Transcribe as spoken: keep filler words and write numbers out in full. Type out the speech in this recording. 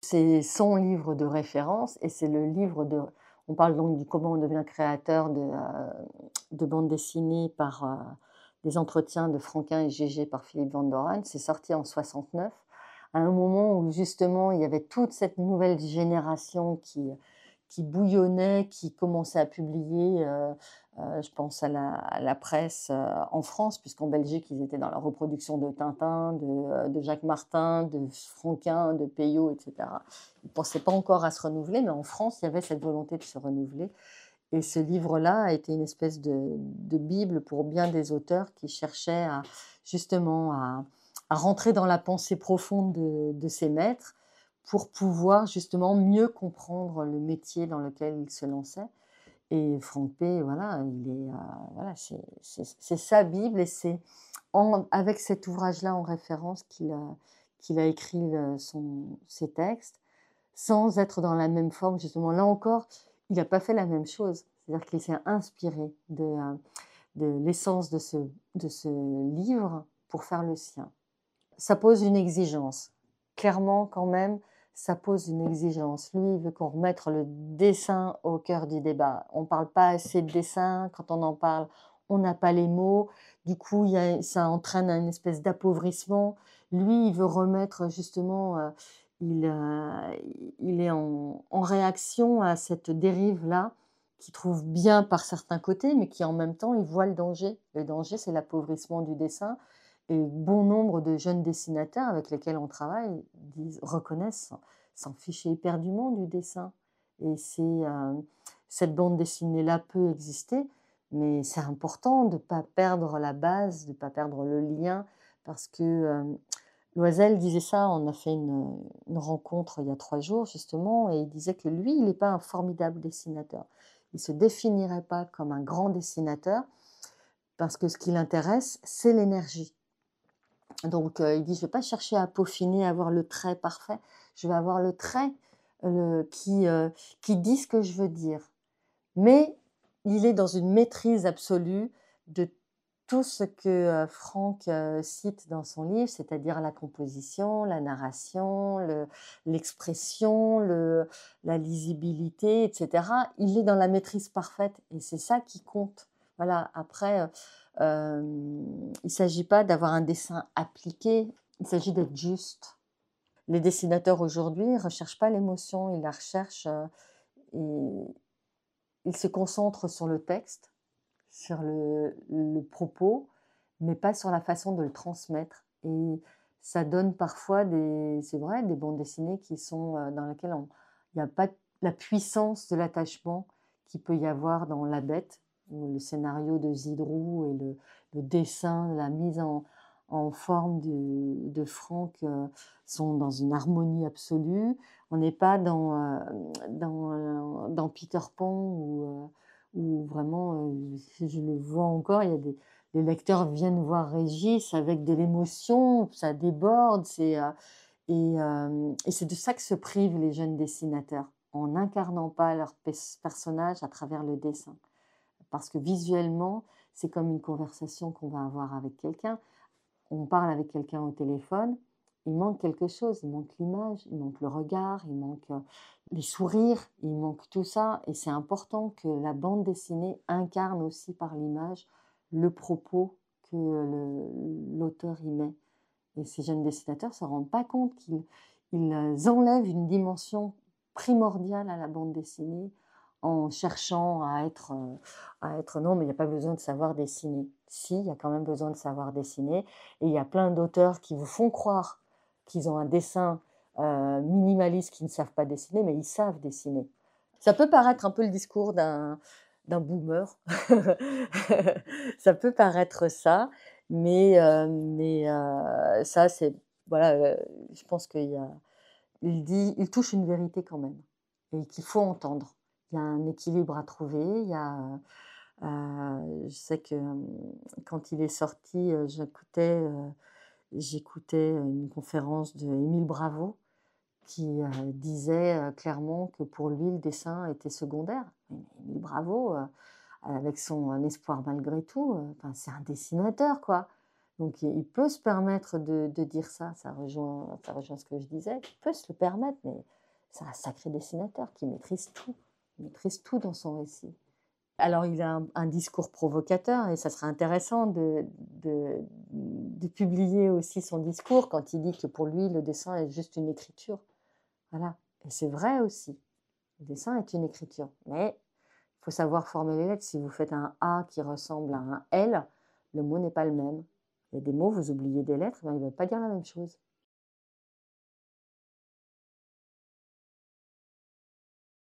c'est son livre de référence et c'est le livre de on parle donc du «Comment on devient créateur de, heu, de bande dessinée par, heu, des entretiens de Franquin et Gégé par Philippe Van Doren». C'est sorti en soixante-neuf, à un moment où justement il y avait toute cette nouvelle génération qui, qui bouillonnait, qui commençait à publier, heu heu, je pense à la à la presse, heu, en France, puisqu'en Belgique, ils étaient dans la reproduction de Tintin, de, heu, de Jacques Martin, de Franquin, de Peyo, et cetera. Ils ne pensaient pas encore à se renouveler, mais en France, il y avait cette volonté de se renouveler et ce livre-là a été une espèce de de bible pour bien des auteurs qui cherchaient à justement à à rentrer dans la pensée profonde de de ces maîtres pour pouvoir justement mieux comprendre le métier dans lequel ils se lançaient et Franck P, voilà, il est, heu, voilà, c'est c'est c'est sa bible et c'est en avec cet ouvrage-là en référence qu'il a qu'il a écrit le son ses textes, sans être dans la même forme justement. Là encore, il n'a pas fait la même chose. C'est-à-dire qu'il s'est inspiré de, heu, de l'essence de ce de ce livre pour faire le sien. Ça pose une exigence. Clairement, quand même, ça pose une exigence. Lui, il veut qu'on remette le dessin au cœur du débat. On ne parle pas assez de dessin. Quand on en parle, on n'a pas les mots. Du coup, il y a, ça entraîne une espèce d'appauvrissement. Lui, il veut remettre justement, euh, il, euh, il est en, en réaction à cette dérive-là, qu'il trouve bien par certains côtés, mais qui en même temps, il voit le danger. Le danger, c'est l'appauvrissement du dessin et bon nombre de jeunes dessinateurs avec lesquels on travaille disent, reconnaissent s'en ficher éperdument du dessin. Et c'est, euh, cette bande dessinée-là peut exister, mais c'est important de ne pas perdre la base, de ne pas perdre le lien, parce que euh, Loisel disait ça, on a fait une, une rencontre il y a trois jours justement, et il disait que lui, il n'est pas un formidable dessinateur. Il ne se définirait pas comme un grand dessinateur, parce que ce qui l'intéresse, c'est l'énergie. Donc, heu, il dit: «Je ne vais pas chercher à peaufiner, à avoir le trait parfait. Je vais avoir le trait, heu, qui, heu, qui dit ce que je veux dire». Mais il est dans une maîtrise absolue de tout ce que, heu, Franck, heu, cite dans son livre, c'est-à-dire la composition, la narration, le l'expression, le la lisibilité et cetera. Il est dans la maîtrise parfaite et c'est ça qui compte. Voilà, après, heu, hem, il ne s'agit pas d'avoir un dessin appliqué, il s'agit d'être juste. Les dessinateurs aujourd'hui ne recherchent pas l'émotion, ils la recherchent, heu, ils ils se concentrent sur le texte, sur le le propos, mais pas sur la façon de le transmettre et ça donne parfois des c'est vrai, des bandes dessinées qui sont, heu, dans lesquelles on il y a pas la puissance de l'attachement qu'il peut y avoir dans La Bête, où le scénario de Zidrou et le le dessin, la mise en en forme de de Franck, heu, sont dans une harmonie absolue. On n'est pas dans, heu, dans, heu, dans Peter Pan où, heu où vraiment, heu, je le vois encore, il y a des les lecteurs viennent voir Régis avec de l'émotion, ça déborde, c'est, heu et hem et c'est de ça que se privent les jeunes dessinateurs, en n'incarnant pas leur pes personnage à travers le dessin. Parce que visuellement, c'est comme une conversation qu'on va avoir avec quelqu'un. On parle avec quelqu'un au téléphone, il manque quelque chose, il manque l'image, il manque le regard, il manque, heu, les sourires, il manque tout ça et c'est important que la bande dessinée incarne aussi par l'image le propos que le l'auteur y met et ces jeunes dessinateurs ne se rendent pas compte qu'ils ils, heu, enlèvent une dimension primordiale à la bande dessinée en cherchant à être, heu, à être non, mais il n'y a pas besoin de savoir dessiner. Si, il y a quand même besoin de savoir dessiner et il y a plein d'auteurs qui vous font croire qu'ils ont un dessin, heu, minimaliste, qu'ils ne savent pas dessiner, mais ils savent dessiner. Ça peut paraître un peu le discours d'un d'un boomer. Ça peut paraître ça, mais heu, mais heu, ça c'est voilà, heu, je pense qu'il y a il dit il touche une vérité quand même et qu'il faut entendre. Il y a un équilibre à trouver, il y a, heu heu, je sais que, hem, quand il est sorti, heu, j'écoutais, heu, j'écoutais une conférence d'Émile Bravo qui, heu, disait, heu, clairement que pour lui le dessin était secondaire. Mais Émile Bravo, heu, avec son, heu, Espoir malgré tout, heu, enfin c'est un dessinateur quoi. Donc il il peut se permettre de de dire ça, ça rejoint ça rejoint ce que je disais. Il peut se le permettre, mais c'est un sacré dessinateur qui maîtrise tout. Il maîtrise tout dans son récit. Alors il a un un discours provocateur et ça serait intéressant de de de publier aussi son discours quand il dit que pour lui le dessin est juste une écriture. Voilà, et c'est vrai aussi. Le dessin est une écriture, mais il faut savoir former les lettres. Si vous faites un A qui ressemble à un L, le mot n'est pas le même. Il y a des mots, vous oubliez des lettres, ben, ils ne veulent pas dire la même chose.